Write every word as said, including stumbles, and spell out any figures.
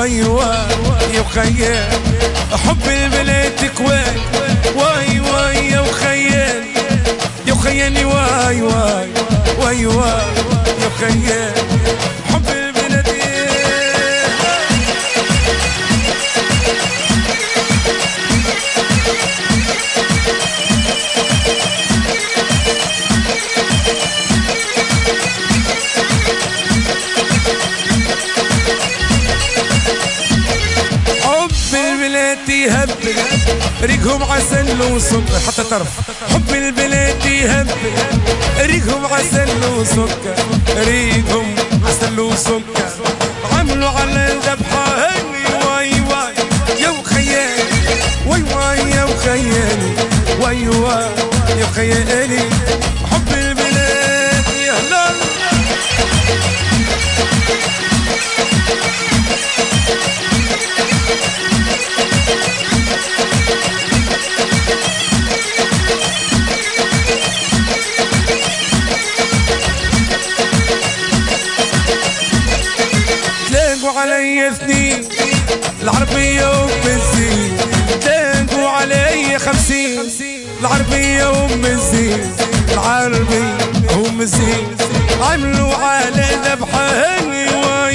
واي واي يا وخيال حب البنات كوين واي واي يا وخيال يا وخيالي واي واي واي واي يا وخيال حب البنات يهبل ريقهم عسل وسكر حتى طرف حب البلاد يهبل ريقهم عسل وسكر ريقهم عسل وسكر عملوا على الذبحة هني واي واي يا وخيالي واي واي يا وخيالي واي واي يا وخيالي حب البلاد يهلل علي اثنين العربية وام الزين تانقوا علي خمسين العربية وام الزين العربي وام الزين عملوا على ذبحة هني